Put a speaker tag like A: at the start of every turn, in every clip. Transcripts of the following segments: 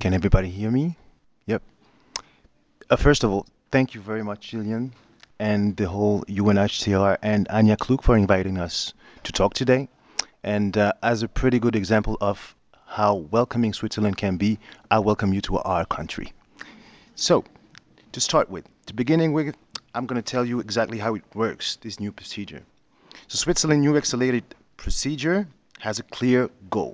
A: Can everybody hear me? Yep. First of all, thank you very much, Gillian, and the whole UNHCR and Anya Klug for inviting us to talk today. And as a pretty good example of how welcoming Switzerland can be, I welcome you to our country. So, to start with, to beginning with, I'm going to tell you exactly how it works, this new procedure. So, Switzerland New Accelerated Procedure has a clear goal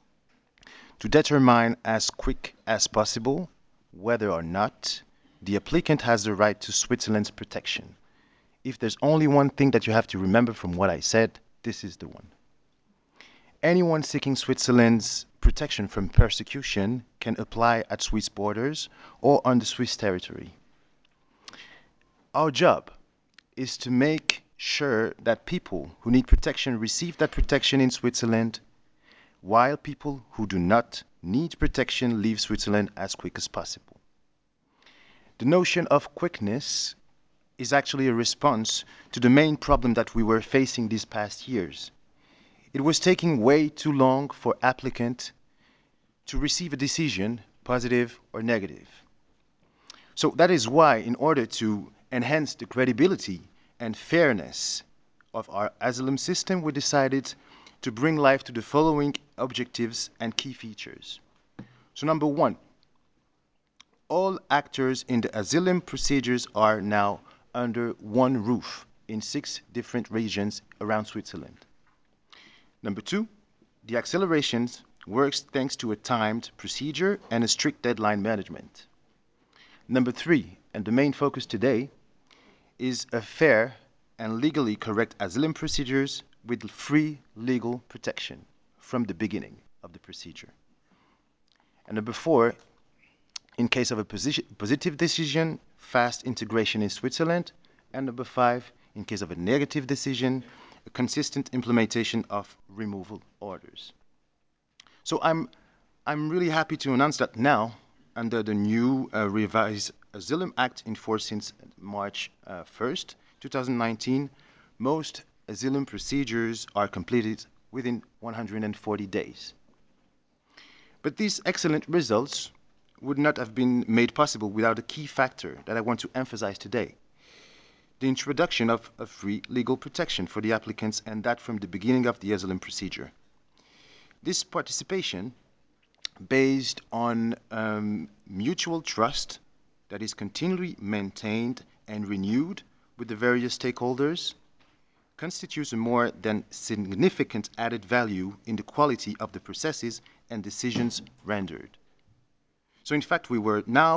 A: to determine as quick as possible whether or not the applicant has the right to Switzerland's protection. If there's only one thing that you have to remember from what I said, this is the one. Anyone seeking Switzerland's protection from persecution can apply at Swiss borders or on the Swiss territory. Our job is to make sure that people who need protection receive that protection in Switzerland, while people who do not need protection leave Switzerland as quick as possible. The notion of quickness is actually a response to the main problem that we were facing these past years. It was taking way too long for applicants to receive a decision, positive or negative. So that is why, in order to enhance the credibility and fairness of our asylum system, we decided to bring life to the following objectives and key features. So number one, all actors in the asylum procedures are now under one roof in 6 different regions around Switzerland. Number two, the accelerations works thanks to a timed procedure and a strict deadline management. Number three, and the main focus today, is a fair and legally correct asylum procedures with free legal protection from the beginning of the procedure. And number four, in case of a positive decision, fast integration in Switzerland. And number five, in case of a negative decision, a consistent implementation of removal orders. So I'm really happy to announce that now, under the new revised Asylum Act in force since March 1st, 2019, most asylum procedures are completed within 140 days. But these excellent results would not have been made possible without a key factor that I want to emphasize today: the introduction of a free legal protection for the applicants, and that from the beginning of the asylum procedure. This participation, based on mutual trust that is continually maintained and renewed with the various stakeholders, constitutes a more than significant added value in the quality of the processes and decisions rendered. So in fact, we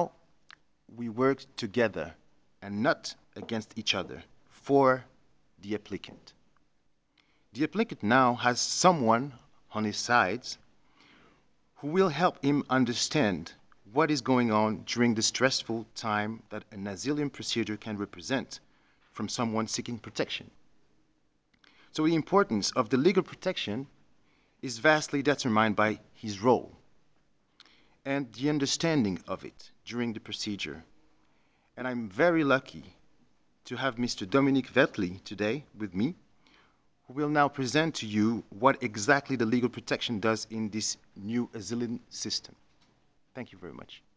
A: work together and not against each other for the applicant. The applicant now has someone on his sides who will help him understand what is going on during the stressful time that an asylum procedure can represent from someone seeking protection. So the importance of the legal protection is vastly determined by his role and the understanding of it during the procedure. And I'm very lucky to have Mr. Dominique Vetli today with me, who will now present to you what exactly the legal protection does in this new asylum system. Thank you very much.